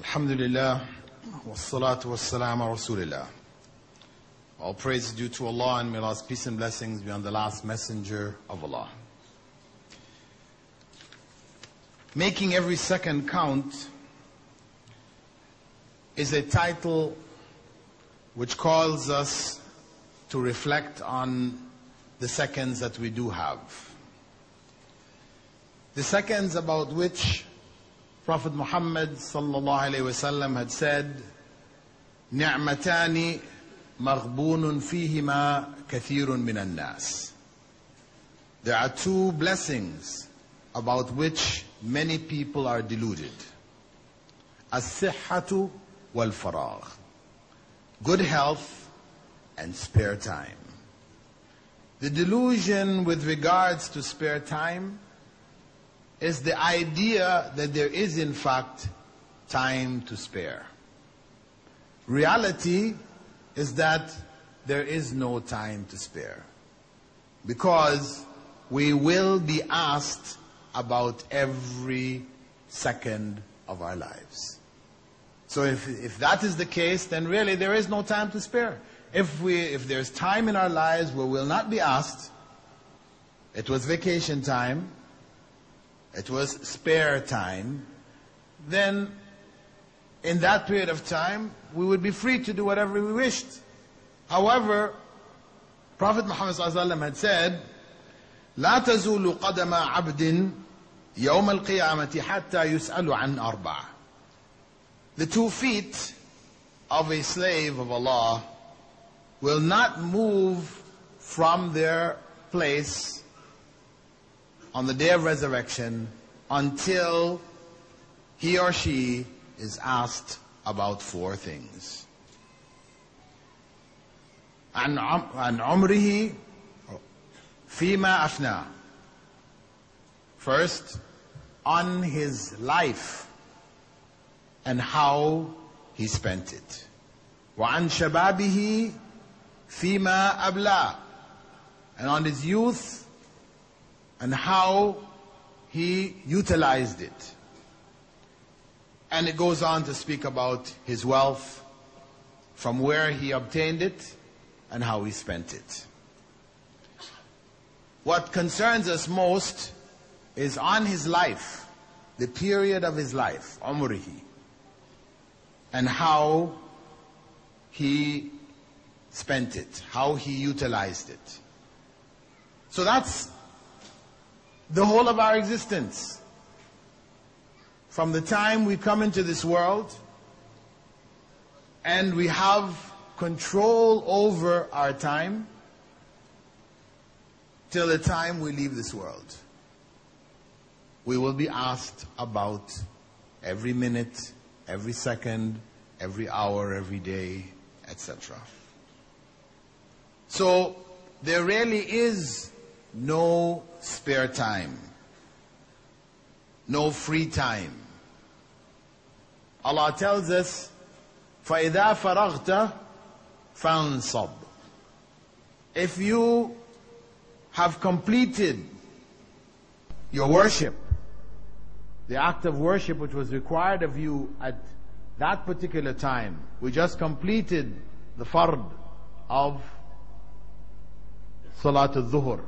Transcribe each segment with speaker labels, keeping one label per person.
Speaker 1: Alhamdulillah, wassalatu wassalamu ala Rasulillah. All praise is due to Allah, and may Allah's peace and blessings be on the last messenger of Allah. Making every second count is a title which calls us to reflect on the seconds that we do have. The seconds about which Prophet Muhammad sallallahu alaihi wasallam had said, "Ni'matani maghbunun fihima kathirun minan nas." There are two blessings about which many people are deluded: as-sihhatu wal faragh, good health and spare time. The delusion with regards to spare time is the idea that there is in fact time to spare. Reality is that there is no time to spare, because we will be asked about every second of our lives. So if that is the case, then really there is no time to spare. If there's time in our lives where we'll not be asked, it was vacation time, it was spare time, then in that period of time, we would be free to do whatever we wished. However, Prophet Muhammad ﷺ had said, لا تزول قدم عبد يوم القيامة حتى يسأل عن أربع. The 2 feet of a slave of Allah will not move from their place on the day of resurrection until he or she is asked about 4 things. عن عمره فيما أفنى. First, on his life and how he spent it. وعن شبابه فيما أبلى. And on his youth and how he utilized it. And it goes on to speak about his wealth, from where he obtained it and how he spent it. What concerns us most is on his life, the period of his life, umrihi, and how he spent it, how he utilized it. So that's the whole of our existence. From the time we come into this world and we have control over our time till the time we leave this world. We will be asked about every minute, every second, every hour, every day, etc. So there really is no spare time, no free time. Allah tells us, فَإِذَا فَرَغْتَ فَانصَبْ. If you have completed your worship, the act of worship which was required of you at that particular time, we just completed the fard of Salatul Zuhur.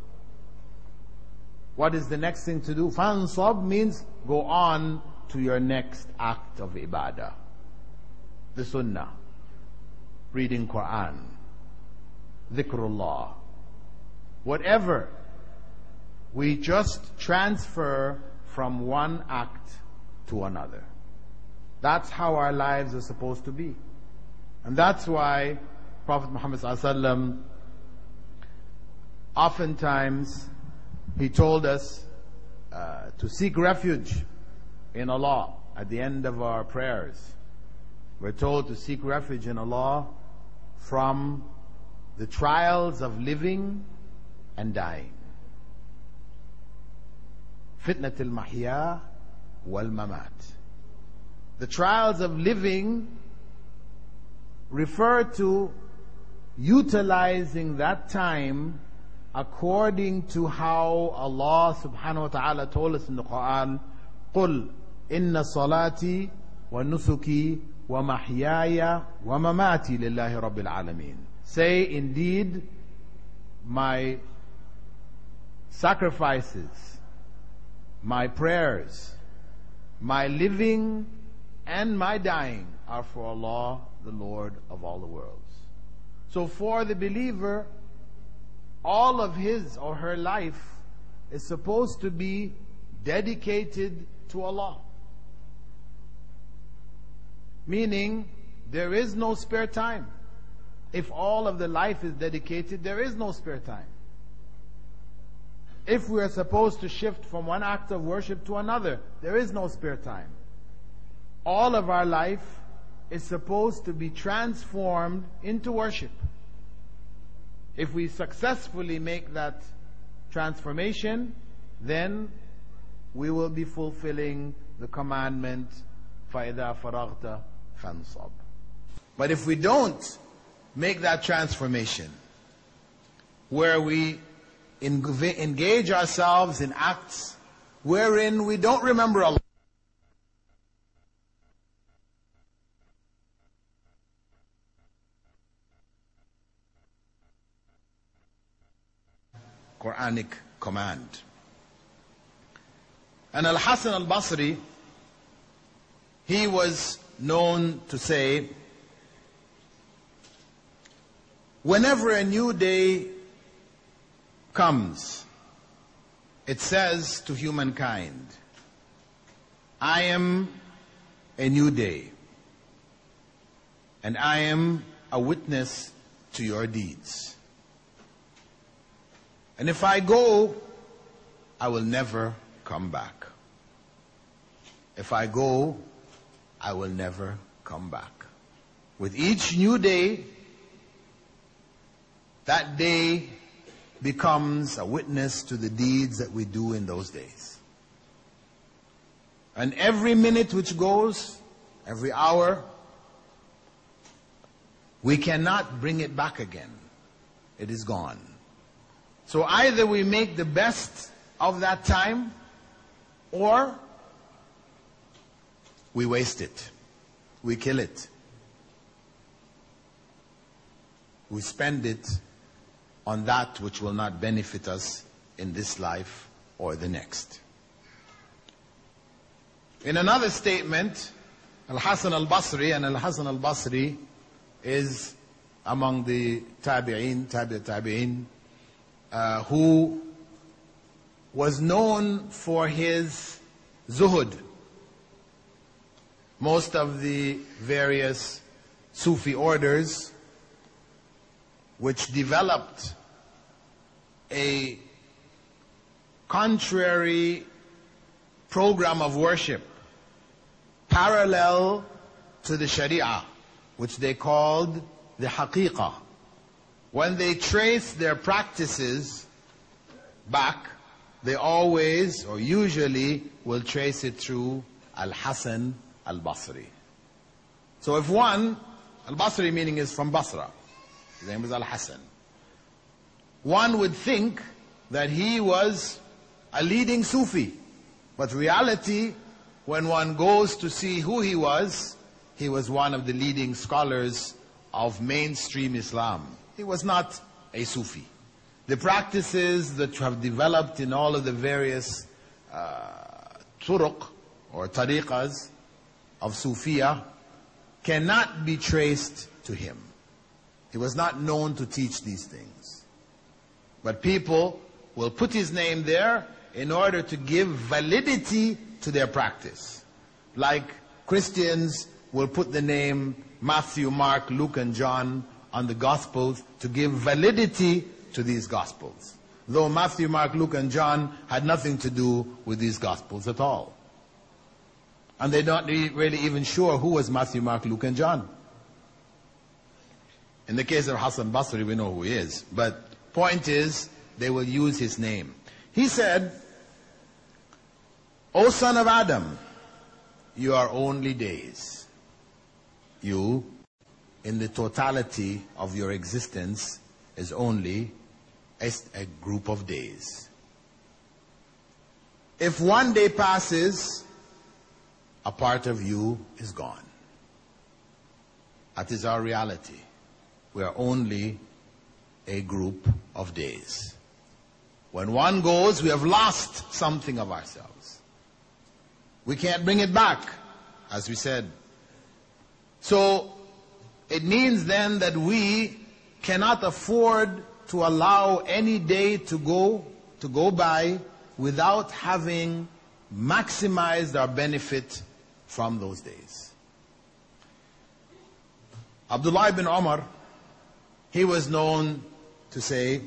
Speaker 1: What is the next thing to do? Fansab means go on to your next act of ibadah. The sunnah, reading Quran, dhikrullah, whatever. We just transfer from one act to another. That's how our lives are supposed to be. And that's why Prophet Muhammad ﷺ, oftentimes, he told us to seek refuge in Allah at the end of our prayers. We're told to seek refuge in Allah from the trials of living and dying. Fitnat al-mahya wal-mamat. The trials of living refer to utilizing that time according to how Allah subhanahu wa ta'ala told us in the Quran, قُلْ إِنَّ صَلَاتِي ونسكي ومحياي ومماتي لله رب العالمين. Say, indeed, my sacrifices, my prayers, my living and my dying are for Allah, the Lord of all the worlds. So for the believer, all of his or her life is supposed to be dedicated to Allah. Meaning, there is no spare time. If all of the life is dedicated, there is no spare time. If we are supposed to shift from one act of worship to another, there is no spare time. All of our life is supposed to be transformed into worship. If we successfully make that transformation, then we will be fulfilling the commandment, فَإِذَا فَرَغْتَ فَانْصَبْ. But if we don't make that transformation, where we engage ourselves in acts wherein we don't remember Allah, Quranic command. And Al-Hasan al-Basri, he was known to say, whenever a new day comes, it says to humankind, I am a new day, and I am a witness to your deeds. And if I go, I will never come back. If I go, I will never come back. With each new day, that day becomes a witness to the deeds that we do in those days. And every minute which goes, every hour, we cannot bring it back again. It is gone. So either we make the best of that time, or we waste it. We kill it. We spend it on that which will not benefit us in this life or the next. In another statement, Al-Hasan al-Basri, and Al-Hasan al-Basri is among the tabi'in, who was known for his zuhud. Most of the various Sufi orders which developed a contrary program of worship parallel to the Sharia, which they called the Haqiqah. When they trace their practices back, they always or usually will trace it through Al-Hasan al-Basri. So if one, al-Basri meaning is from Basra, his name is Al-Hasan, one would think that he was a leading Sufi. But reality, when one goes to see who he was one of the leading scholars of mainstream Islam. He was not a Sufi. The practices that have developed in all of the various turuq or tariqas of Sufiya cannot be traced to him. He was not known to teach these things. But people will put his name there in order to give validity to their practice. Like Christians will put the name Matthew, Mark, Luke, and John on the Gospels to give validity to these Gospels. Though Matthew, Mark, Luke, and John had nothing to do with these Gospels at all. And they're not really even sure who was Matthew, Mark, Luke, and John. In the case of Hasan Basri, we know who he is. But point is, they will use his name. He said, O son of Adam, you are only days. You, in the totality of your existence, is only a group of days. If one day passes, a part of you is gone. That is our reality. We are only a group of days. When one goes, we have lost something of ourselves. We can't bring it back, as we said. So, it means then that we cannot afford to allow any day to go by without having maximized our benefit from those days. Abdullah ibn Umar, he was known to say,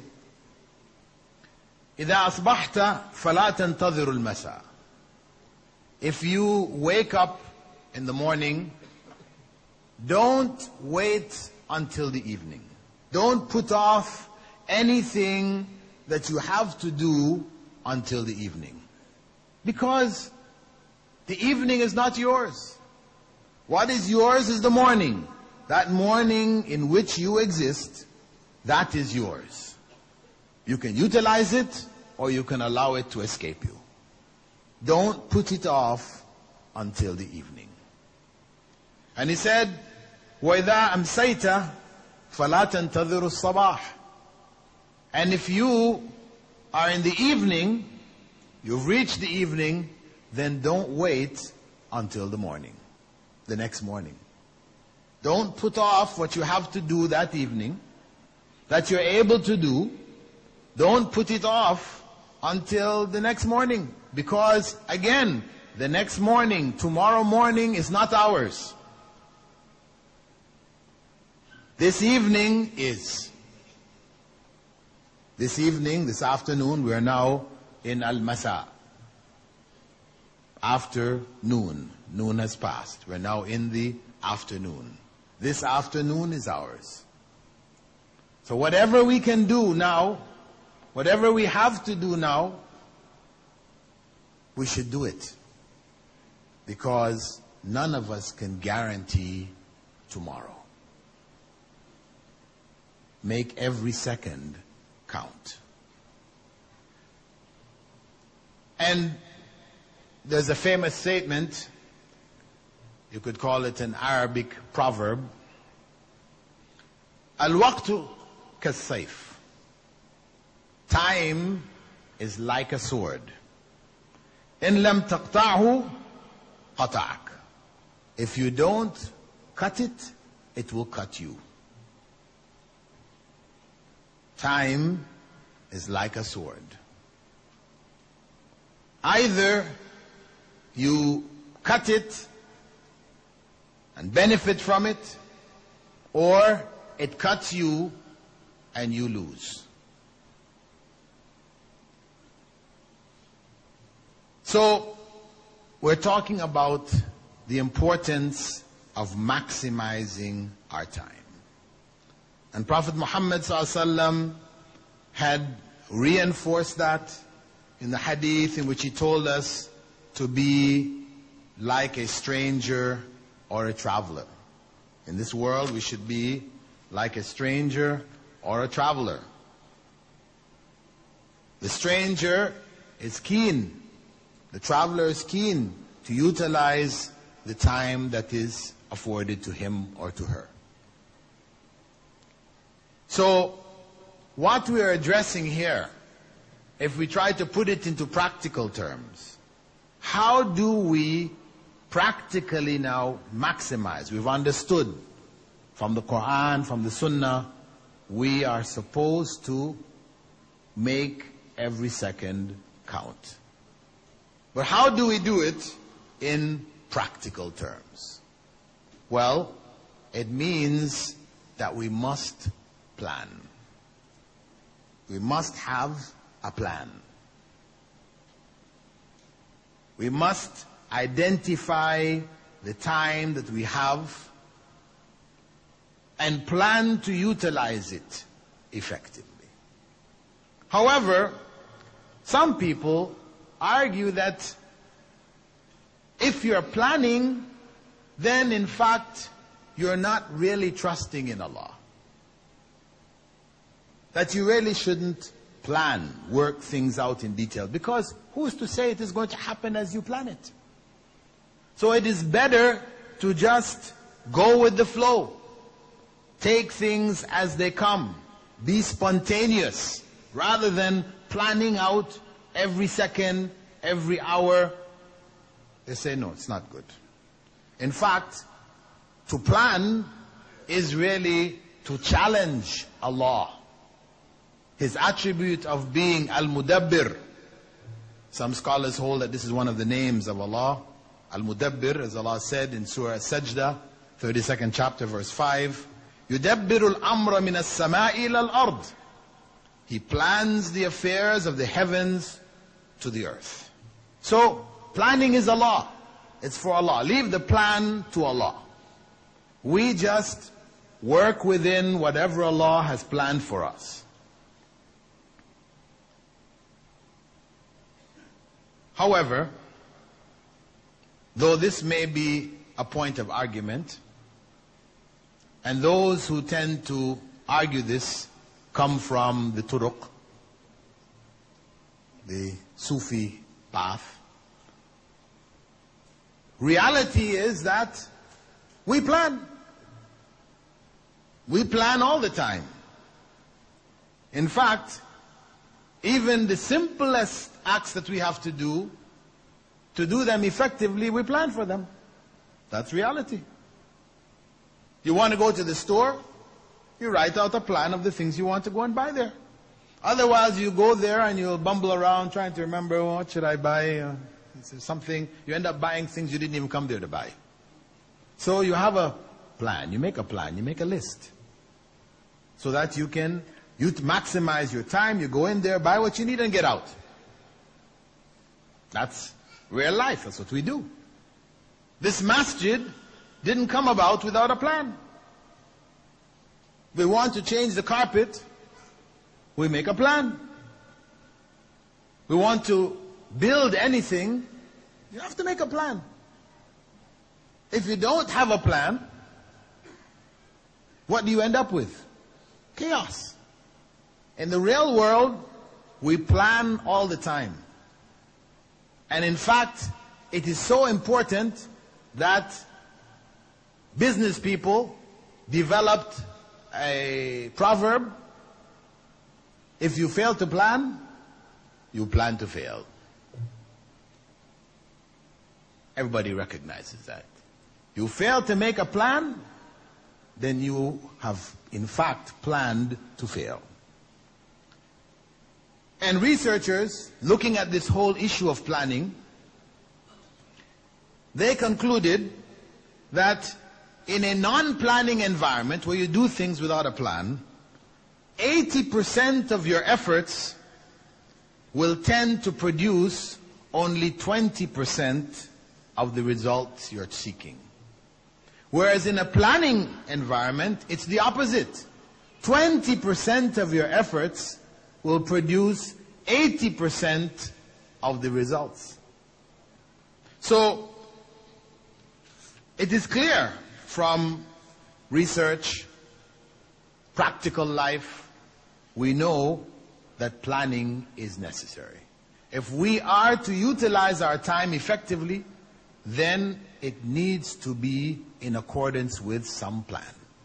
Speaker 1: إِذَا أَصْبَحْتَ فَلَا تَنْتَظِرُ الْمَسَاءَ. If you wake up in the morning, don't wait until the evening. Don't put off anything that you have to do until the evening. Because the evening is not yours. What is yours is the morning. That morning in which you exist, that is yours. You can utilize it or you can allow it to escape you. Don't put it off until the evening. And he said, وَإِذَا أَمْسَيْتَ فَلَا تَنْتَظِرُ الصَّبَاحِ. And if you are in the evening, you've reached the evening, then don't wait until the morning, the next morning. Don't put off what you have to do that evening, that you're able to do. Don't put it off until the next morning. Because, again, the next morning, tomorrow morning is not ours. This evening is. This evening, this afternoon, we are now in Al-Masa. After noon. Noon has passed. We're now in the afternoon. This afternoon is ours. So whatever we can do now, whatever we have to do now, we should do it. Because none of us can guarantee tomorrow. Make every second count. And there's a famous statement, you could call it an Arabic proverb. Al-waqtu kas-sayf. Time is like a sword. In lam taqta'hu qata'ak. If you don't cut it, it will cut you. Time is like a sword. Either you cut it and benefit from it, or it cuts you and you lose. So, we're talking about the importance of maximizing our time. And Prophet Muhammad ﷺ had reinforced that in the hadith in which he told us to be like a stranger or a traveler. In this world, we should be like a stranger or a traveler. The stranger is keen. The traveler is keen to utilize the time that is afforded to him or to her. So, what we are addressing here, if we try to put it into practical terms, how do we practically now maximize? We've understood from the Quran, from the Sunnah, we are supposed to make every second count. But how do we do it in practical terms? Well, it means that we must plan. We must have a plan. We must identify the time that we have and plan to utilize it effectively. However, some people argue that if you're planning, then in fact you're not really trusting in Allah. That you really shouldn't plan, work things out in detail, because who's to say it is going to happen as you plan it? So it is better to just go with the flow. Take things as they come. Be spontaneous rather than planning out every second, every hour. They say, no, it's not good. In fact, to plan is really to challenge Allah. His attribute of being Al-Mudabbir. Some scholars hold that this is one of the names of Allah. Al-Mudabbir, as Allah said in Surah Sajda, 32nd chapter, verse 5. يُدَبِّرُ الْأَمْرَ مِنَ السَّمَاءِ إِلَى الْأَرْضِ. He plans the affairs of the heavens to the earth. So, planning is Allah. It's for Allah. Leave the plan to Allah. We just work within whatever Allah has planned for us. However, though this may be a point of argument, and those who tend to argue this come from the Turuq, the Sufi path, reality is that we plan. We plan all the time. In fact, even the simplest acts that we have to do them effectively, we plan for them. That's reality. You want to go to the store, you write out a plan of the things you want to go and buy there. Otherwise, you go there and you'll bumble around trying to remember, what should I buy? Is there something? You end up buying things you didn't even come there to buy. So you have a plan. You make a plan. You make a list. So that you maximize your time. You go in there, buy what you need and get out. That's real life. That's what we do. This masjid didn't come about without a plan. We want to change the carpet, we make a plan. We want to build anything, you have to make a plan. If you don't have a plan, what do you end up with? Chaos. In the real world, we plan all the time. And in fact, it is so important that business people developed a proverb: if you fail to plan, you plan to fail. Everybody recognizes that. You fail to make a plan, then you have in fact planned to fail. And researchers, looking at this whole issue of planning, they concluded that in a non-planning environment where you do things without a plan, 80% of your efforts will tend to produce only 20% of the results you're seeking. Whereas in a planning environment, it's the opposite. 20% of your efforts will produce 80% of the results. So, it is clear from research, practical life, we know that planning is necessary. If we are to utilize our time effectively, then it needs to be in accordance with some plan.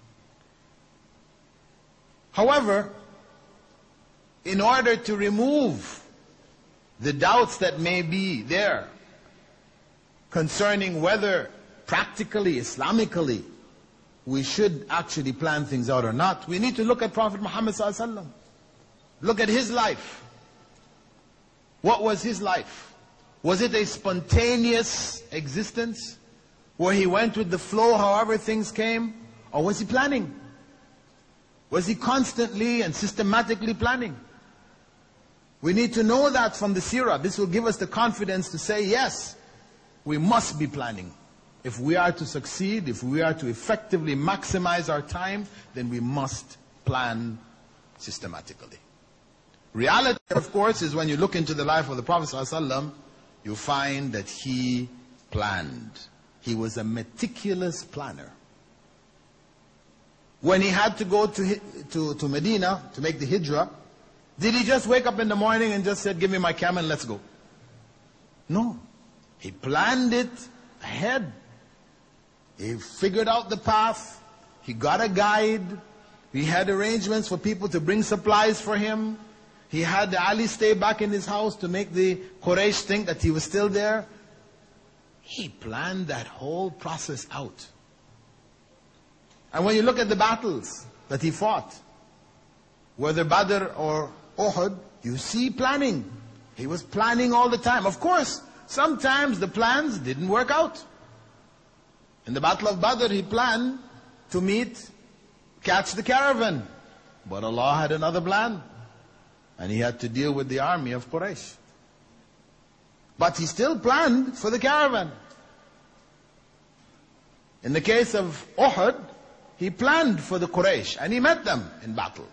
Speaker 1: However, in order to remove the doubts that may be there concerning whether practically, Islamically, we should actually plan things out or not, we need to look at Prophet Muhammad ﷺ. Look at his life. What was his life? Was it a spontaneous existence where he went with the flow however things came? Or was he planning? Was he constantly and systematically planning? We need to know that from the seerah. This will give us the confidence to say, yes, we must be planning. If we are to succeed, if we are to effectively maximize our time, then we must plan systematically. Reality, of course, is when you look into the life of the Prophet ﷺ, you find that he planned. He was a meticulous planner. When he had to go to Medina to make the hijrah, did he just wake up in the morning and just said, give me my camel and let's go? No. He planned it ahead. He figured out the path. He got a guide. He had arrangements for people to bring supplies for him. He had Ali stay back in his house to make the Quraysh think that he was still there. He planned that whole process out. And when you look at the battles that he fought, whether Badr or Uhud, you see planning. He was planning all the time. Of course, sometimes the plans didn't work out. In the Battle of Badr, he planned to catch the caravan. But Allah had another plan. And he had to deal with the army of Quraysh. But he still planned for the caravan. In the case of Uhud, he planned for the Quraysh and he met them in battle.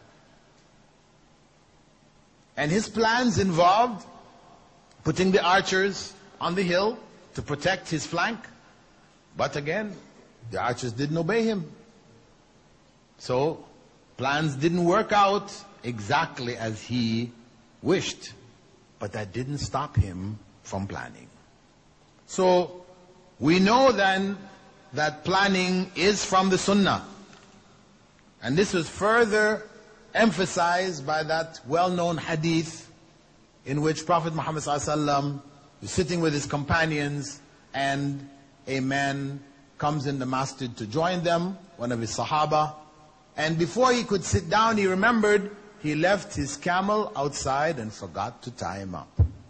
Speaker 1: And his plans involved putting the archers on the hill to protect his flank. But again, the archers didn't obey him. So, plans didn't work out exactly as he wished. But that didn't stop him from planning. So, we know then that planning is from the Sunnah. And this was further emphasized by that well-known hadith in which Prophet Muhammad ﷺ was sitting with his companions and a man comes in the masjid to join them, one of his Sahaba. And before he could sit down, he remembered he left his camel outside and forgot to tie him up.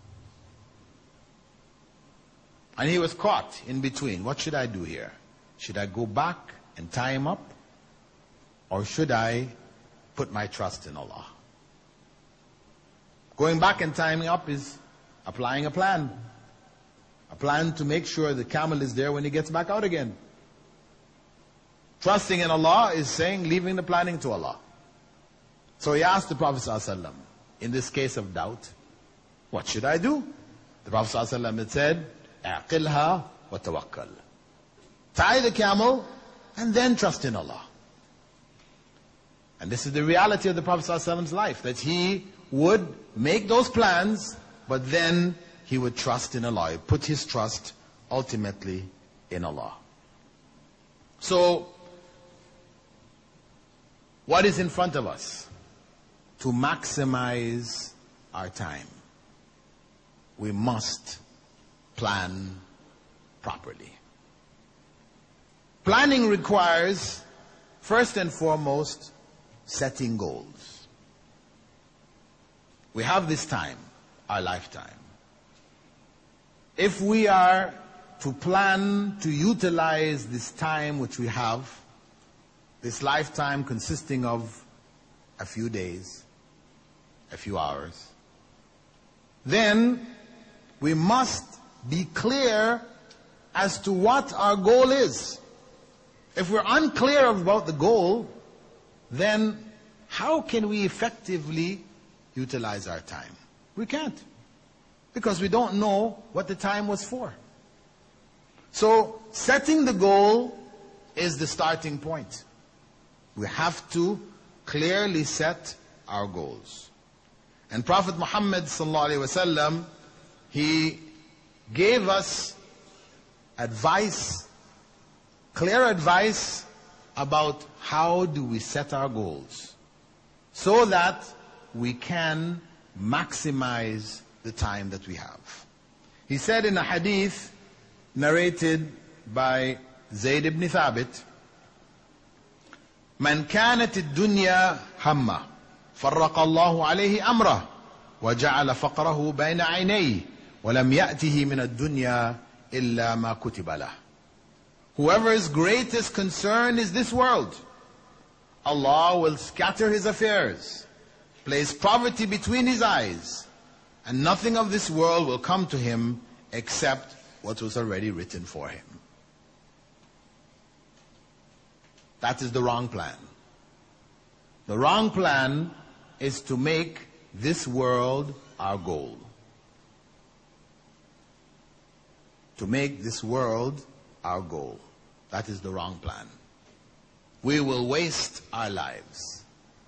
Speaker 1: And he was caught in between. What should I do here? Should I go back and tie him up? Or should I put my trust in Allah? Going back and tying him up is applying a plan. A plan to make sure the camel is there when he gets back out again. Trusting in Allah is saying leaving the planning to Allah. So he asked the Prophet ﷺ, in this case of doubt, what should I do? The Prophet ﷺ had said, اعقلها وتوكل. Tie the camel and then trust in Allah. And this is the reality of the Prophet ﷺ's life, that he would make those plans, but then he would trust in Allah. He put his trust ultimately in Allah. So, what is in front of us? To maximize our time, we must plan properly. Planning requires, first and foremost, setting goals. We have this time, our lifetime. If we are to plan to utilize this time which we have, this lifetime consisting of a few days, a few hours, then we must be clear as to what our goal is. If we're unclear about the goal, then how can we effectively utilize our time? We can't. Because we don't know what the time was for. So, setting the goal is the starting point. We have to clearly set our goals. And Prophet Muhammad ﷺ, he gave us advice, clear advice about how do we set our goals so that we can maximize the time that we have. He said in a hadith narrated by Zayd ibn Thabit, من كانت الدنيا همه فرق الله عليه أمره وجعل فقره بين عينيه ولم يأته من الدنيا إلا ما كتب له. Whoever's greatest concern is this world, Allah will scatter his affairs, place poverty between his eyes, and nothing of this world will come to him except what was already written for him. That is the wrong plan. The wrong plan is to make this world our goal. To make this world our goal. That is the wrong plan. We will waste our lives.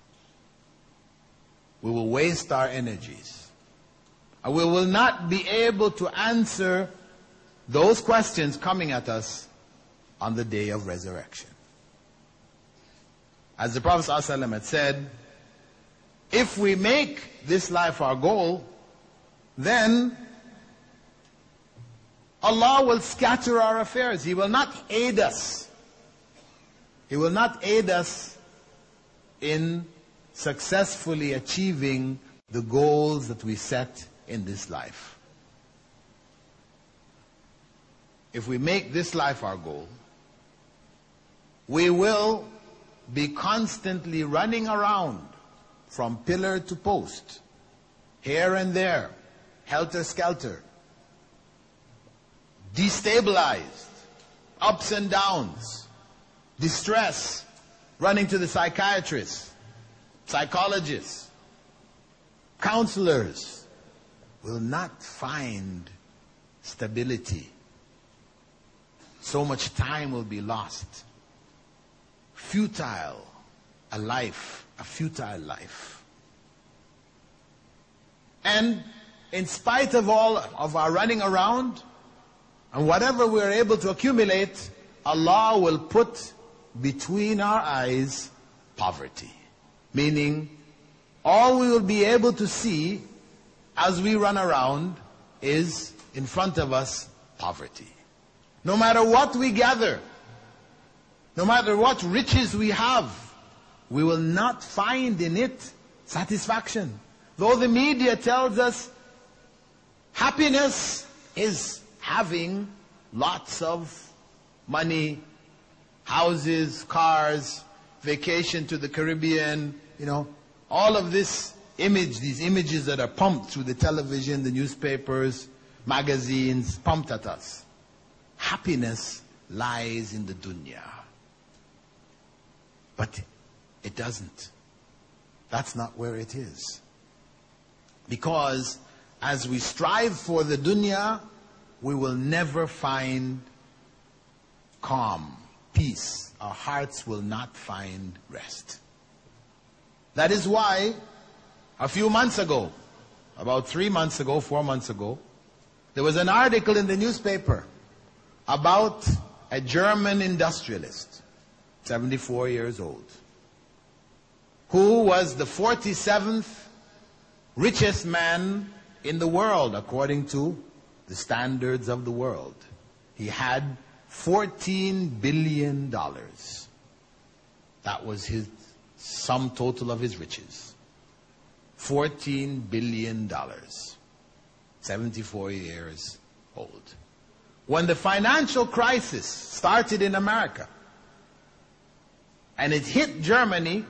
Speaker 1: We will waste our energies. And we will not be able to answer those questions coming at us on the day of resurrection. As the Prophet ﷺ had said, if we make this life our goal, then Allah will scatter our affairs. He will not aid us. He will not aid us in successfully achieving the goals that we set in this life. If we make this life our goal, we will be constantly running around from pillar to post, here and there, helter-skelter, destabilized, ups and downs, distress, running to the psychiatrist, psychologists, counselors, will not find stability. So much time will be lost. Futile, a futile life. And in spite of all of our running around, and whatever we are able to accumulate, Allah will put between our eyes poverty. Meaning, all we will be able to see as we run around is, in front of us, poverty. No matter what we gather, no matter what riches we have, we will not find in it satisfaction. Though the media tells us happiness is having lots of money, houses, cars, vacation to the Caribbean, all of this image, these images that are pumped through the television, the newspapers, magazines, pumped at us. Happiness lies in the dunya. But it doesn't. That's not where it is. Because as we strive for the dunya, we will never find calm, peace. Our hearts will not find rest. That is why a few months ago, about 3 months ago, 4 months ago, there was an article in the newspaper about a German industrialist, 74 years old, who was the 47th richest man in the world according to the standards of the world. He had $14 billion. That was his sum total of his riches. $14 billion. 74 years old. When the financial crisis started in America and it hit Germany,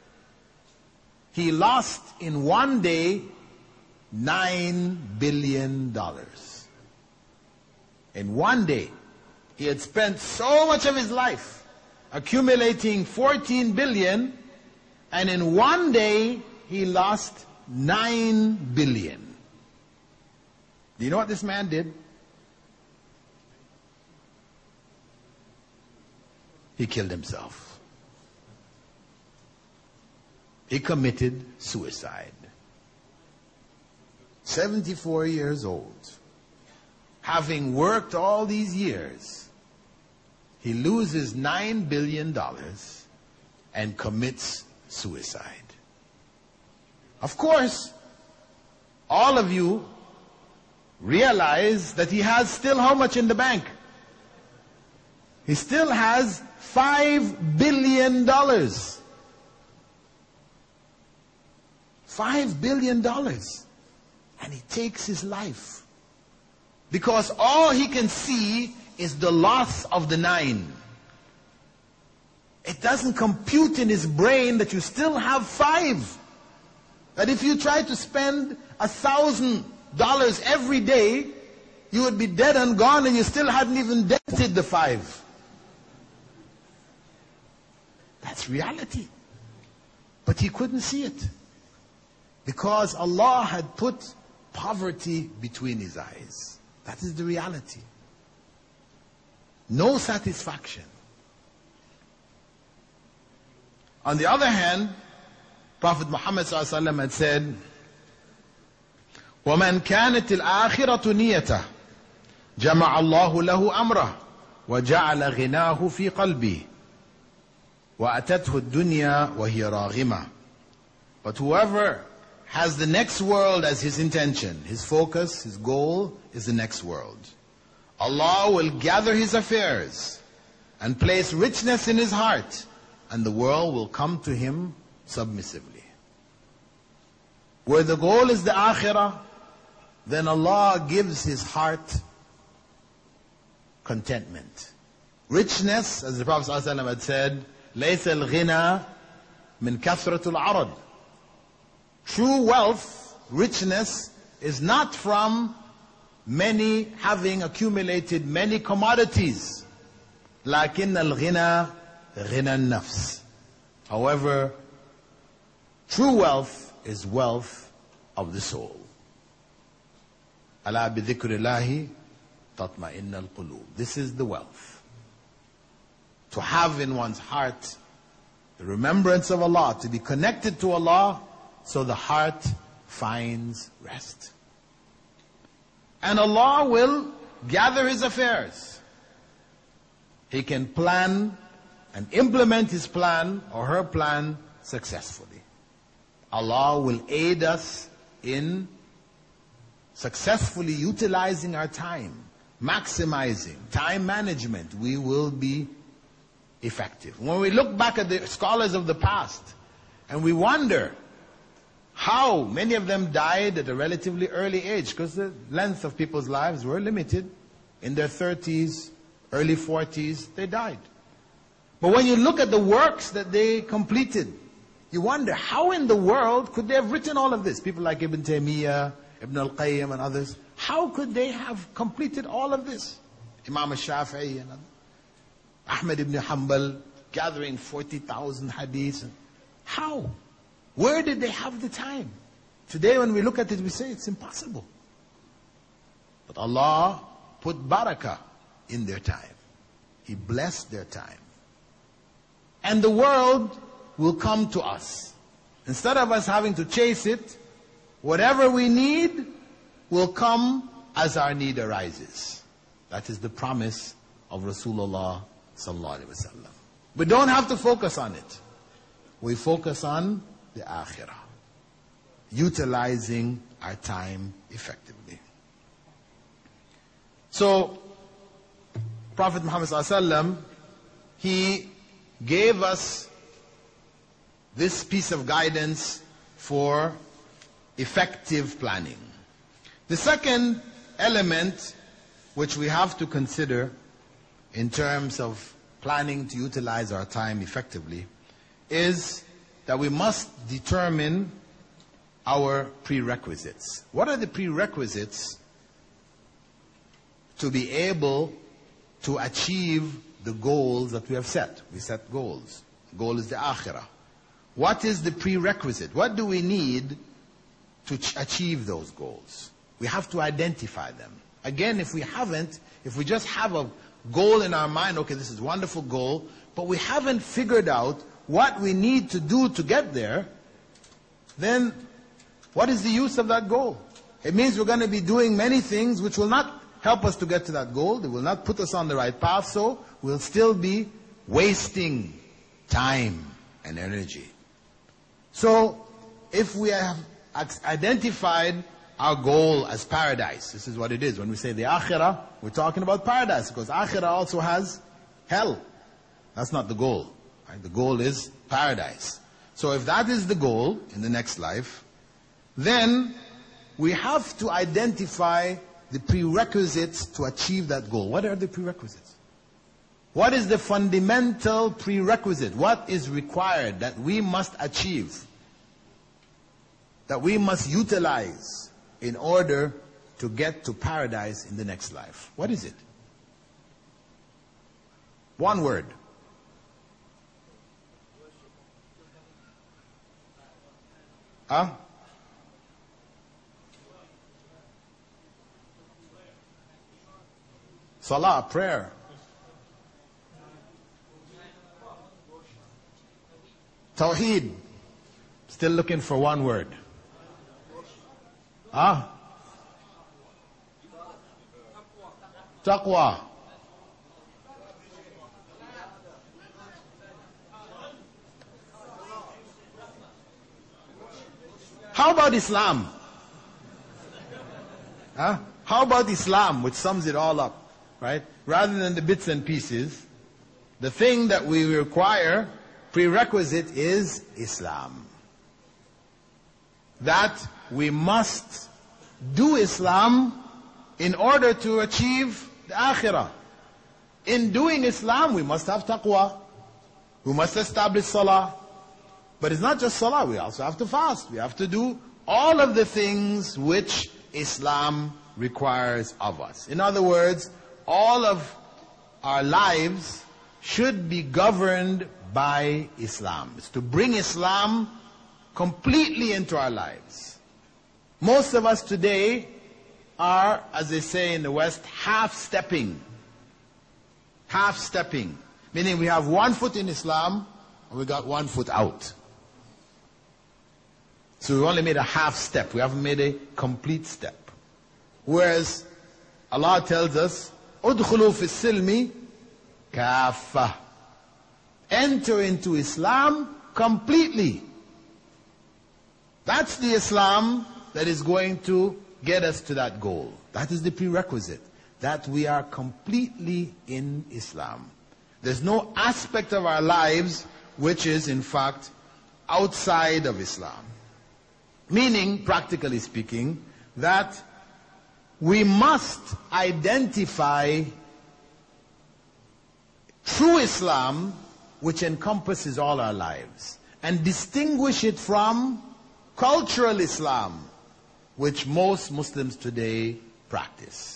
Speaker 1: he lost in one day $9 billion. In one day. He had spent so much of his life accumulating 14 billion, and in one day he lost 9 billion. Do you know what this man did? He killed himself. He committed suicide. 74 years old. Having worked all these years, he loses $9 billion and commits suicide. Of course, all of you realize that he has still how much in the bank? He still has $5 billion. $5 billion. And he takes his life. Because all he can see is the loss of the 9. It doesn't compute in his brain that you still have 5. That if you try to spend $1,000 every day, you would be dead and gone and you still hadn't even dented the 5. That's reality. But he couldn't see it. Because Allah had put poverty between his eyes. That is the reality. No satisfaction. On the other hand, Prophet Muhammad ﷺ had said, وَمَنْ كَانَتِ الْآخِرَةُ نِيَّتَهُ جمع الله له أمره وجعل غناه في قلبه وأتته الدنيا وهي راغمة. But whoever has the next world as his intention, his focus, his goal is the next world, Allah will gather his affairs and place richness in his heart, and the world will come to him submissively. Where the goal is the akhirah, then Allah gives his heart contentment. Richness, as the Prophet ﷺ had said, لَيْسَ الْغِنَى مِنْ كَثْرَةُ الْعَرَضِ. True wealth, richness, is not from having accumulated many commodities. لَكِنَّ الْغِنَى غِنَى النَّفْسِ. However, true wealth is wealth of the soul. أَلَا بِذِكْرِ اللَّهِ تَطْمَئِنَّ الْقُلُوبِ. This is the wealth. To have in one's heart the remembrance of Allah, to be connected to Allah, so the heart finds rest. And Allah will gather his affairs. He can plan and implement his plan or her plan successfully. Allah will aid us in successfully utilizing our time, maximizing time management. We will be effective. When we look back at the scholars of the past and we wonder how many of them died at a relatively early age, because the length of people's lives were limited. In their 30s, early 40s, they died. But when you look at the works that they completed, you wonder how in the world could they have written all of this? People like Ibn Taymiyyah, Ibn al-Qayyim and others, how could they have completed all of this? Imam al-Shafi'i and others. Ahmad ibn Hanbal gathering 40,000 hadiths. How? Where did they have the time? Today when we look at it, we say it's impossible. But Allah put barakah in their time. He blessed their time. And the world will come to us. Instead of us having to chase it, whatever we need will come as our need arises. That is the promise of Rasulullah sallallahu alaihi wasallam. We don't have to focus on it. We focus on the akhirah, utilizing our time effectively. So, Prophet Muhammad sallallahu alaihi wasallam, he gave us this piece of guidance for effective planning. The second element which we have to consider in terms of planning to utilize our time effectively is that we must determine our prerequisites. What are the prerequisites to be able to achieve the goals that we have set? We set goals. Goal is the akhirah. What is the prerequisite? What do we need to achieve those goals? We have to identify them. Again, if we just have a goal in our mind, okay, this is a wonderful goal, but we haven't figured out what we need to do to get there, then what is the use of that goal? It means we're going to be doing many things which will not help us to get to that goal. They will not put us on the right path, so we'll still be wasting time and energy. So, if we have identified our goal as paradise, this is what it is. When we say the akhirah, we're talking about paradise, because akhirah also has hell. That's not the goal. Right? The goal is paradise. So if that is the goal in the next life, then we have to identify the prerequisites to achieve that goal. What are the prerequisites? What is the fundamental prerequisite? What is required that we must achieve, that we must utilize in order to get to paradise in the next life? What is it? One word. Huh? Salah, prayer. Tawheed. Still looking for one word. Taqwa. How about Islam? Huh? How about Islam, which sums it all up, right? Rather than the bits and pieces, the thing that we require, prerequisite, is Islam. That we must do Islam in order to achieve the Akhirah. In doing Islam, we must have taqwa. We must establish salah. But it's not just salah, we also have to fast. We have to do all of the things which Islam requires of us. In other words, all of our lives should be governed by Islam. It's to bring Islam completely into our lives. Most of us today are, as they say in the West, half-stepping. Half-stepping. Meaning we have one foot in Islam and we got one foot out. So we only made a half step. We haven't made a complete step. Whereas Allah tells us, "Udkhulu fi silmi kaffa." Enter into Islam completely. That's the Islam that is going to get us to that goal. That is the prerequisite. That we are completely in Islam. There's no aspect of our lives which is in fact outside of Islam. Meaning, practically speaking, that we must identify true Islam, which encompasses all our lives, and distinguish it from cultural Islam, which most Muslims today practice.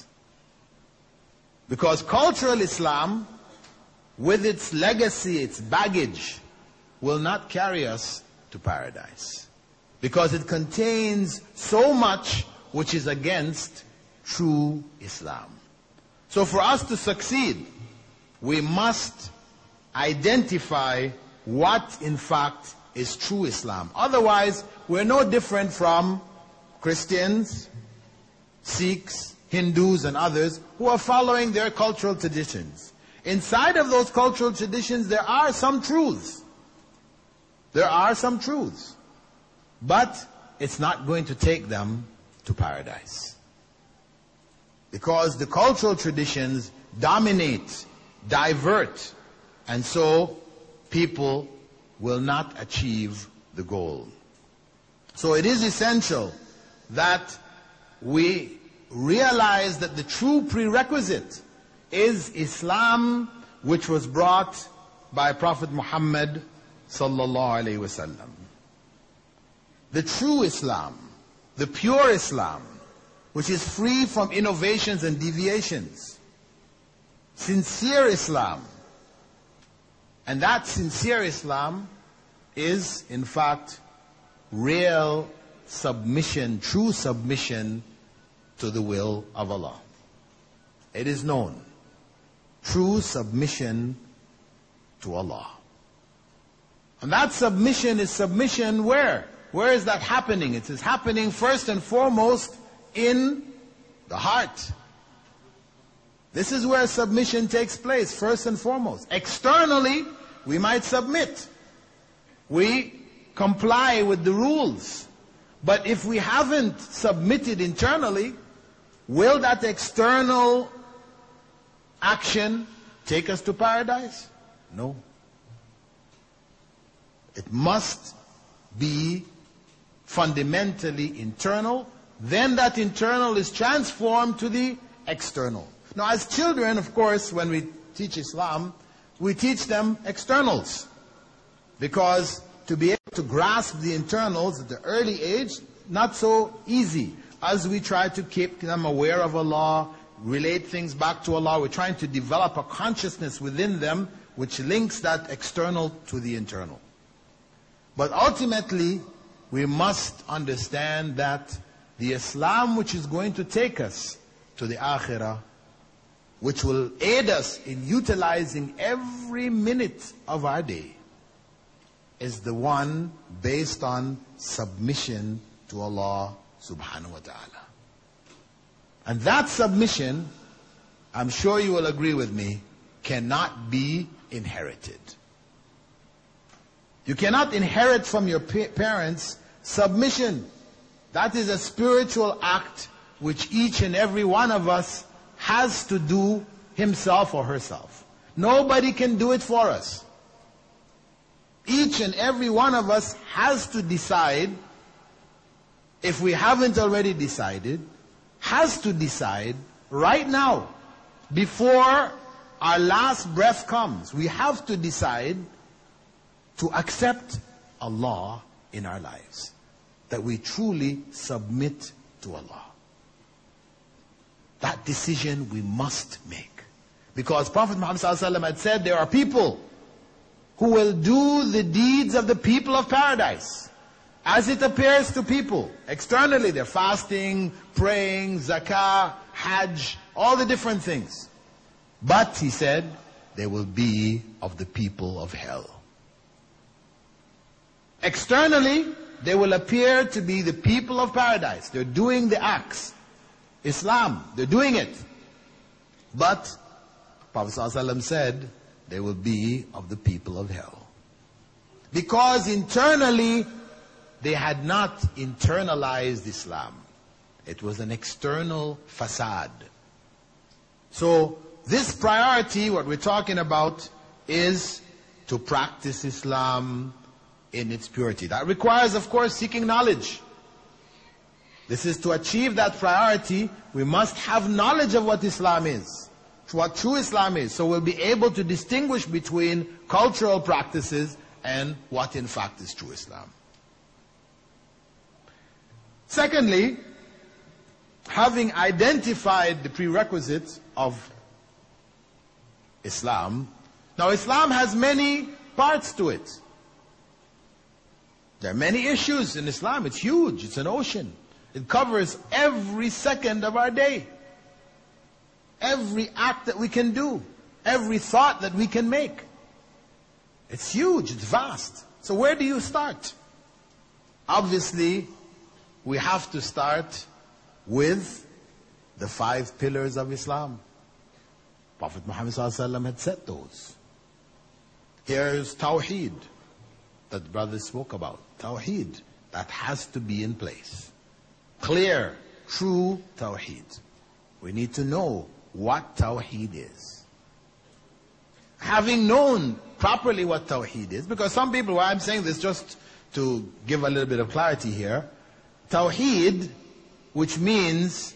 Speaker 1: Because cultural Islam, with its legacy, its baggage, will not carry us to paradise. Because it contains so much which is against true Islam. So for us to succeed, we must identify what in fact is true Islam. Otherwise, we're no different from Christians, Sikhs, Hindus and others who are following their cultural traditions. Inside of those cultural traditions, there are some truths. There are some truths. But it's not going to take them to paradise. Because the cultural traditions dominate, divert, and so people will not achieve the goal. So it is essential that we realize that the true prerequisite is Islam, which was brought by Prophet Muhammad sallallahu alaihi wasallam. The true Islam, the pure Islam, which is free from innovations and deviations. Sincere Islam. And that sincere Islam is, in fact, real submission, true submission to the will of Allah. It is known. True submission to Allah. And that submission is submission where? Where is that happening? It is happening first and foremost in the heart. This is where submission takes place, first and foremost. Externally, we might submit. We comply with the rules. But if we haven't submitted internally, will that external action take us to paradise? No. It must be fundamentally internal. Then that internal is transformed to the external. Now, as children, of course, when we teach Islam, we teach them externals. Because to be able to grasp the internals at the early age, not so easy. As we try to keep them aware of Allah, relate things back to Allah, we're trying to develop a consciousness within them which links that external to the internal. But ultimately, we must understand that the Islam which is going to take us to the Akhirah, which will aid us in utilizing every minute of our day, is the one based on submission to Allah subhanahu wa ta'ala. And that submission, I'm sure you will agree with me, cannot be inherited. You cannot inherit from your parents submission. That is a spiritual act which each and every one of us has to do himself or herself. Nobody can do it for us. Each and every one of us has to decide, if we haven't already decided, has to decide right now, before our last breath comes. We have to decide to accept Allah in our lives. That we truly submit to Allah. That decision we must make. Because Prophet Muhammad ﷺ had said there are people who will do the deeds of the people of paradise as it appears to people. Externally they're fasting, praying, zakah, hajj, all the different things. But he said they will be of the people of hell. Externally they will appear to be the people of paradise. They're doing the acts. Islam, they're doing it. But Prophet ﷺ said they will be of the people of hell. Because internally they had not internalized Islam. It was an external facade. So this priority, what we're talking about, is to practice Islam in its purity. That requires, of course, seeking knowledge. This is to achieve that priority, we must have knowledge of what Islam is, what true Islam is. So we'll be able to distinguish between cultural practices and what in fact is true Islam. Secondly, having identified the prerequisites of Islam, now Islam has many parts to it. There are many issues in Islam. It's huge. It's an ocean. It covers every second of our day. Every act that we can do. Every thought that we can make. It's huge. It's vast. So where do you start? Obviously, we have to start with the 5 pillars of Islam. Prophet Muhammad ﷺ had said those. Here's Tawheed that the brother spoke about. Tawheed, that has to be in place. Clear, true Tawheed. We need to know what Tawheed is. Having known properly what Tawheed is, because some people, why I'm saying this just to give a little bit of clarity here, Tawheed, which means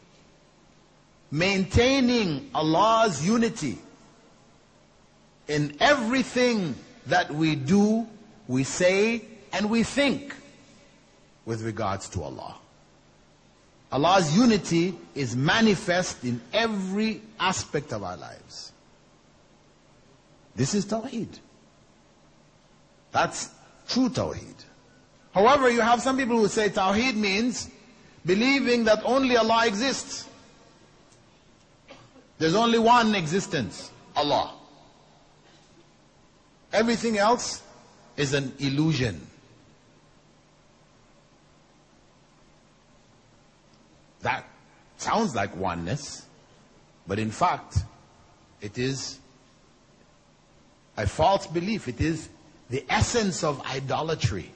Speaker 1: maintaining Allah's unity in everything that we do, we say, and we think with regards to Allah. Allah's unity is manifest in every aspect of our lives. This is Tawheed. That's true Tawheed. However, you have some people who say Tawheed means believing that only Allah exists. There's only one existence, Allah. Everything else is an illusion. That sounds like oneness, but in fact, it is a false belief. It is the essence of idolatry.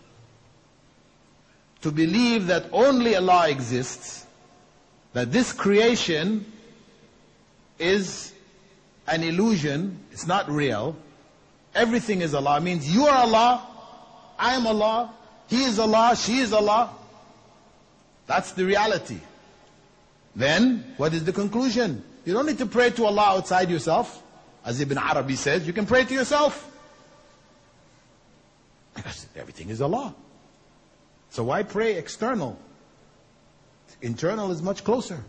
Speaker 1: To believe that only Allah exists, that this creation is an illusion, it's not real, everything is Allah, means you are Allah, I am Allah, He is Allah, she is Allah. That's the reality. Then, what is the conclusion? You don't need to pray to Allah outside yourself. As Ibn Arabi says, you can pray to yourself. Because everything is Allah. So why pray external? Internal is much closer.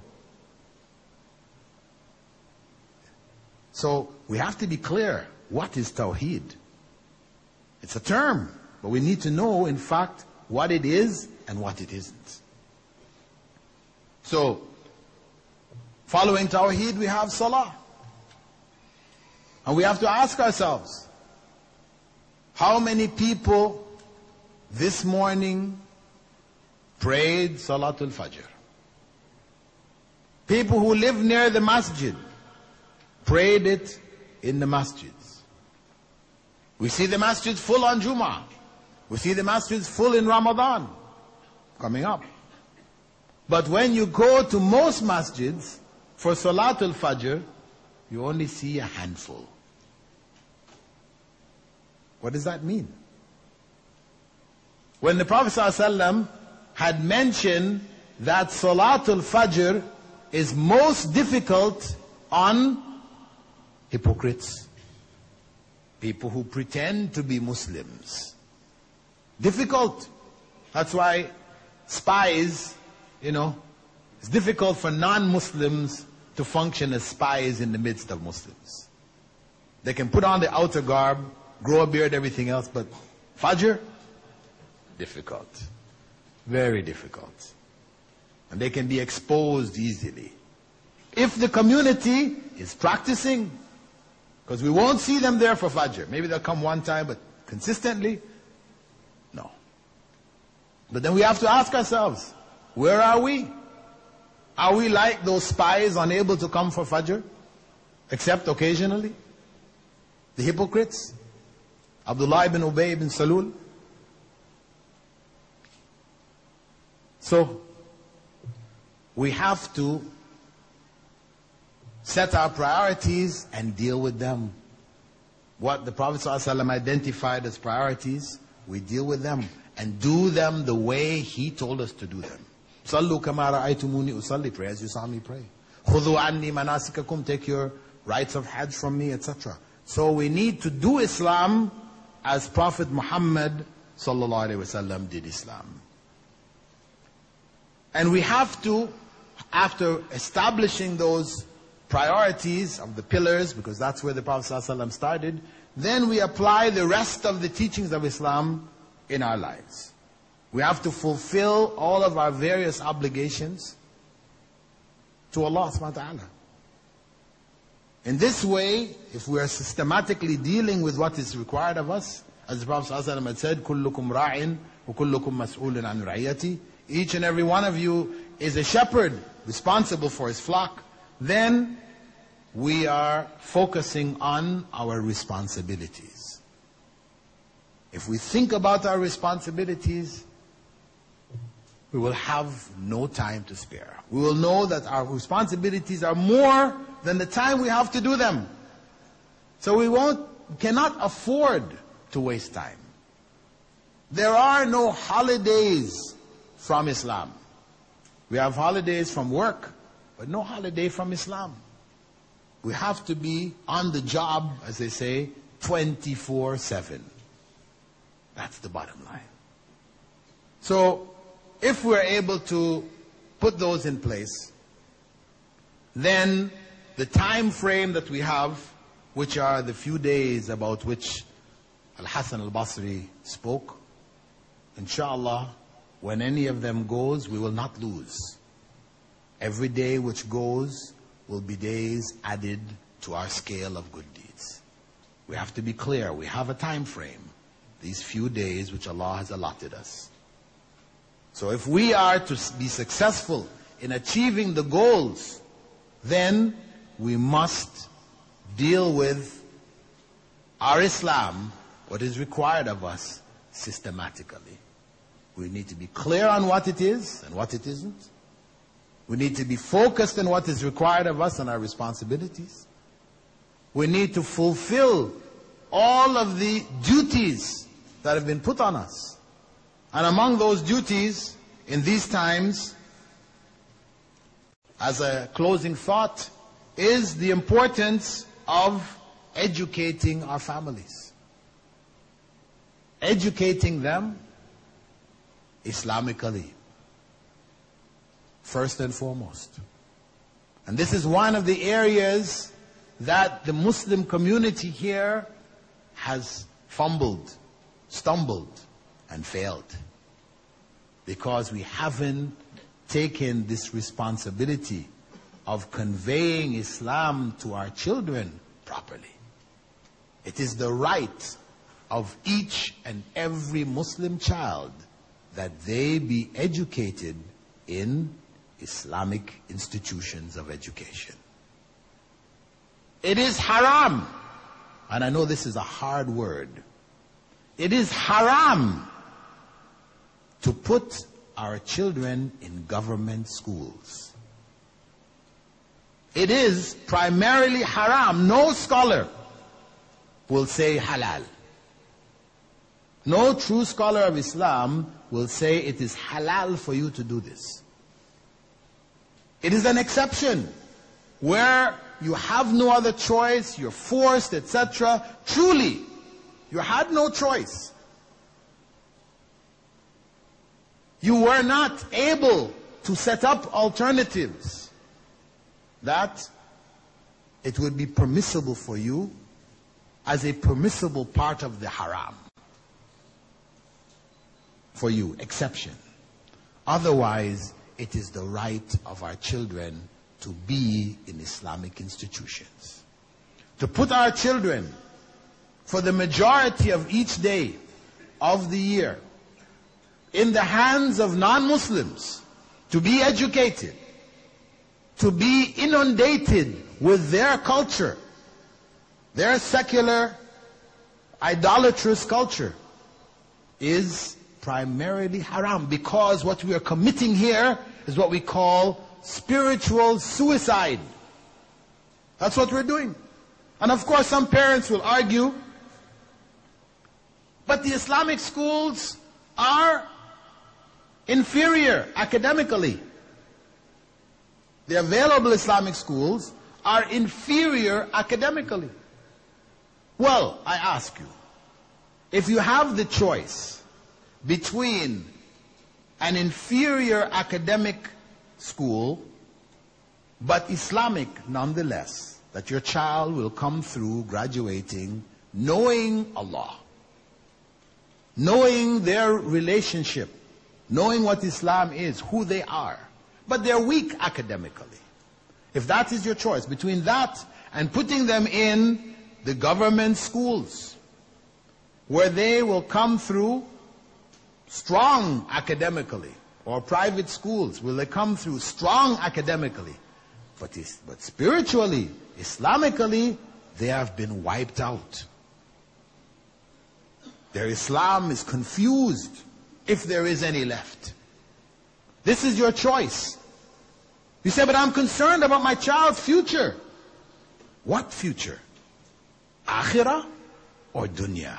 Speaker 1: So we have to be clear. What is Tawheed? It's a term, but we need to know, in fact, what it is and what it isn't. So, following Tawheed, we have Salah. And we have to ask ourselves, how many people this morning prayed Salatul Fajr? People who live near the masjid, prayed it in the masjids. We see the masjids full on Jummah. We see the masjids full in Ramadan coming up. But when you go to most masjids for Salatul Fajr, you only see a handful. What does that mean? When the Prophet ﷺ had mentioned that Salatul Fajr is most difficult on hypocrites, people who pretend to be Muslims. Difficult. That's why spies, it's difficult for non-Muslims to function as spies in the midst of Muslims. They can put on the outer garb, grow a beard, everything else, but Fajr, difficult. Very difficult. And they can be exposed easily. If the community is practicing, because we won't see them there for Fajr. Maybe they'll come one time, but consistently, no. But then we have to ask ourselves, where are we? Are we like those spies unable to come for Fajr? Except occasionally? The hypocrites? Abdullah ibn Ubay ibn Salul? So, we have to set our priorities and deal with them. What the Prophet ﷺ identified as priorities, we deal with them and do them the way he told us to do them. Sallu kama ra'aytumuni usalli, pray as you saw me pray. Khudhu anni manasikakum, take your rites of Hajj from me, etc. So we need to do Islam as Prophet Muhammad sallallahu alaihi wasallam did Islam. And we have to, after establishing those priorities of the pillars, because that's where the Prophet ﷺ started, then we apply the rest of the teachings of Islam in our lives. We have to fulfill all of our various obligations to Allah subhanahu wa ta'ala. In this way, if we are systematically dealing with what is required of us, as the Prophet ﷺ had said, كُلُّكُمْ رَاعٍ وَكُلُّكُمْ مَسْئُولٍ عَنْ رَعِيَّتِهِ, each and every one of you is a shepherd responsible for his flock. Then we are focusing on our responsibilities. If we think about our responsibilities, we will have no time to spare. We will know that our responsibilities are more than the time we have to do them. So we cannot afford to waste time. There are no holidays from Islam. We have holidays from work, but no holiday from Islam. We have to be on the job, as they say, 24/7. That's the bottom line. So, if we're able to put those in place, then the time frame that we have, which are the few days about which Al-Hasan al-Basri spoke, inshallah, when any of them goes, we will not lose. Every day which goes will be days added to our scale of good deeds. We have to be clear. We have a time frame. These few days which Allah has allotted us. So if we are to be successful in achieving the goals, then we must deal with our Islam, what is required of us, systematically. We need to be clear on what it is and what it isn't. We need to be focused on what is required of us and our responsibilities. We need to fulfill all of the duties that have been put on us. And among those duties, in these times, as a closing thought, is the importance of educating our families. Educating them Islamically, first and foremost. And this is one of the areas that the Muslim community here has fumbled, stumbled, and failed. Because we haven't taken this responsibility of conveying Islam to our children properly. It is the right of each and every Muslim child that they be educated in Islamic institutions of education. It is haram. And I know this is a hard word. It is haram to put our children in government schools. It is primarily haram. No scholar will say halal. No true scholar of Islam will say it is halal for you to do this. It is an exception where you have no other choice, you're forced, etc. Truly, you had no choice. You were not able to set up alternatives. That it would be permissible for you as a permissible part of the haram. For you, exception. Otherwise, it is the right of our children to be in Islamic institutions. To put our children, for the majority of each day of the year, in the hands of non-Muslims, to be educated, to be inundated with their culture, their secular, idolatrous culture, is primarily haram, because what we are committing here is what we call spiritual suicide. That's what we're doing. And of course some parents will argue, but the Islamic schools are inferior academically. The available Islamic schools are inferior academically. Well, I ask you, if you have the choice between an inferior academic school, but Islamic nonetheless, that your child will come through graduating knowing Allah, knowing their relationship, knowing what Islam is, who they are, but they're weak academically. If that is your choice, between that and putting them in the government schools, where they will come through strong academically, or private schools, will they come through strong academically, but spiritually, Islamically, they have been wiped out. Their Islam is confused, if there is any left. This is your choice. You say, but I'm concerned about my child's future. What future? Akhirah or dunya?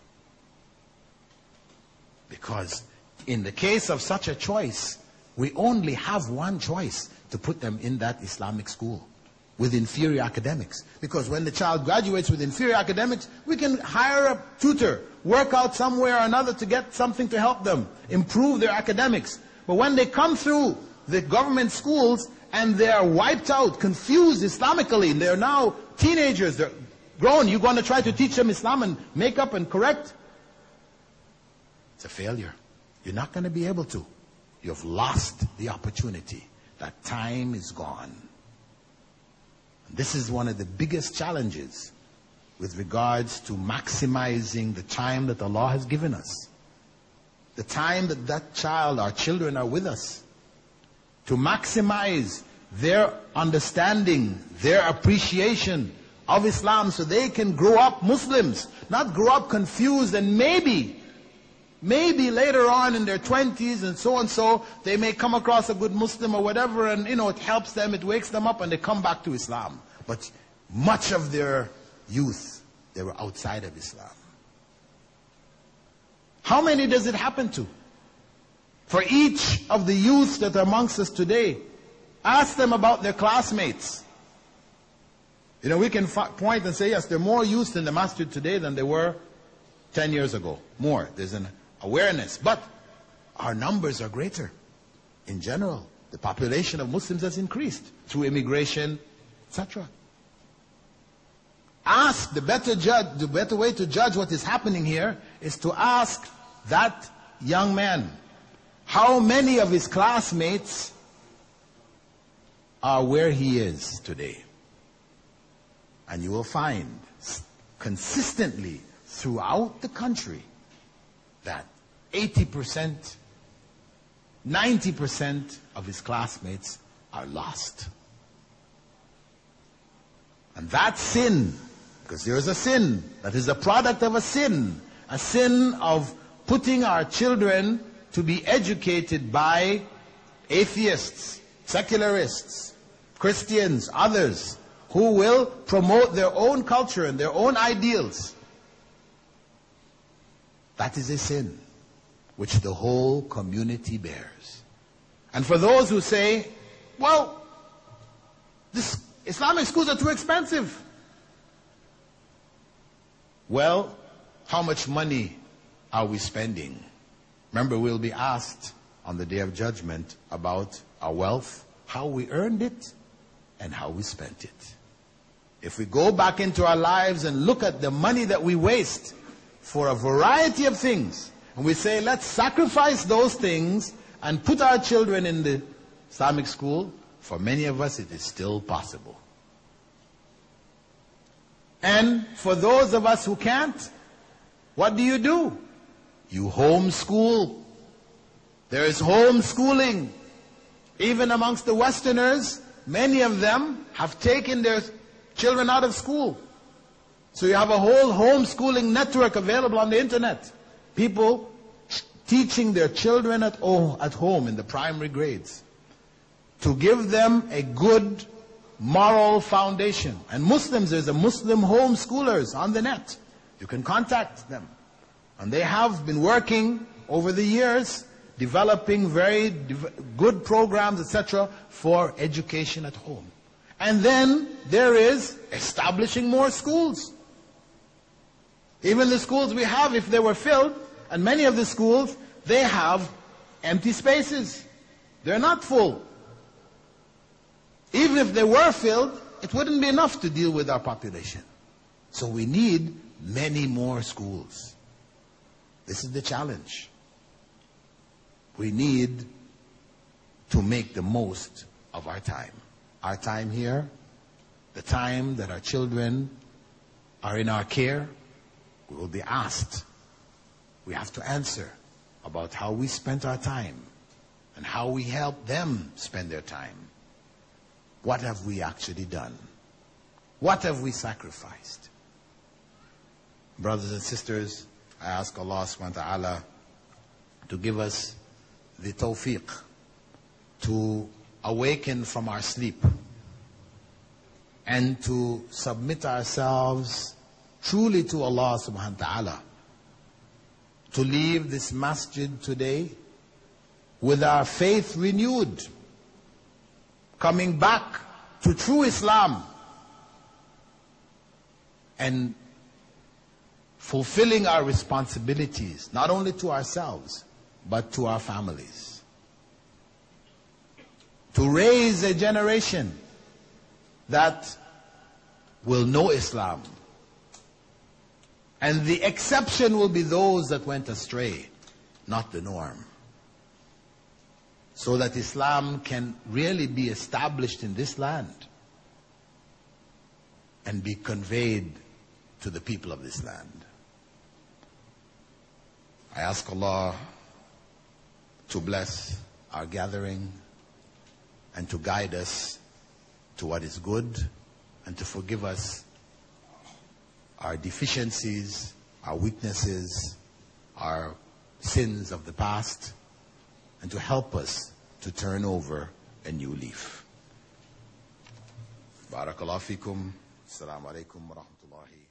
Speaker 1: Because in the case of such a choice, we only have one choice: to put them in that Islamic school with inferior academics. Because when the child graduates with inferior academics, we can hire a tutor, work out somewhere or another to get something to help them improve their academics. But when they come through the government schools and they are wiped out, confused Islamically, and they're now teenagers, they're grown, you're going to try to teach them Islam and make up and correct? It's a failure. You're not going to be able to. You've lost the opportunity. That time is gone. This is one of the biggest challenges with regards to maximizing the time that Allah has given us. The time that that child, our children, are with us. To maximize their understanding, their appreciation of Islam, so they can grow up Muslims, not grow up confused, and maybe later on in their 20s and so, they may come across a good Muslim or whatever, and it helps them, it wakes them up, and they come back to Islam. But much of their youth, they were outside of Islam. How many does it happen to? For each of the youth that are amongst us today, ask them about their classmates. We can point and say, yes, there are more youth in the masjid today than there were 10 years ago. More. There's an awareness. But our numbers are greater. In general, the population of Muslims has increased through immigration, etc. Ask, the better way to judge what is happening here is to ask that young man, how many of his classmates are where he is today? And you will find consistently throughout the country that 80%, 90% of his classmates are lost. And that sin, because there is a sin that is a product of a sin of putting our children to be educated by atheists, secularists, Christians, others, who will promote their own culture and their own ideals. That is a sin which the whole community bears. And for those who say, well, this Islamic schools are too expensive. Well, how much money are we spending? Remember, we'll be asked on the Day of Judgment about our wealth, how we earned it, and how we spent it. If we go back into our lives and look at the money that we waste for a variety of things, and we say, let's sacrifice those things and put our children in the Islamic school, for many of us it is still possible. And for those of us who can't, what do? You homeschool. There is homeschooling. Even amongst the Westerners, many of them have taken their children out of school. So you have a whole homeschooling network available on the internet. People teaching their children at home in the primary grades to give them a good moral foundation. And Muslims, there's a Muslim homeschoolers on the net. You can contact them. And they have been working over the years, developing very good programs, etc., for education at home. And then there is establishing more schools. Even the schools we have, if they were filled, and many of the schools, they have empty spaces. They're not full. Even if they were filled, it wouldn't be enough to deal with our population. So we need many more schools. This is the challenge. We need to make the most of our time. Our time here, the time that our children are in our care, we will be asked. We have to answer about how we spent our time and how we help them spend their time. What have we actually done? What have we sacrificed? Brothers and sisters, I ask Allah subhanahu wa ta'ala to give us the tawfiq to awaken from our sleep and to submit ourselves truly to Allah subhanahu wa ta'ala, to leave this masjid today with our faith renewed, coming back to true Islam and fulfilling our responsibilities, not only to ourselves, but to our families. To raise a generation that will know Islam. And the exception will be those that went astray, not the norm. So that Islam can really be established in this land and be conveyed to the people of this land. I ask Allah to bless our gathering and to guide us to what is good and to forgive us our deficiencies, our weaknesses, our sins of the past, and to help us to turn over a new leaf. Barakallahu fikum. Assalamu alaikum wa rahmatullahi.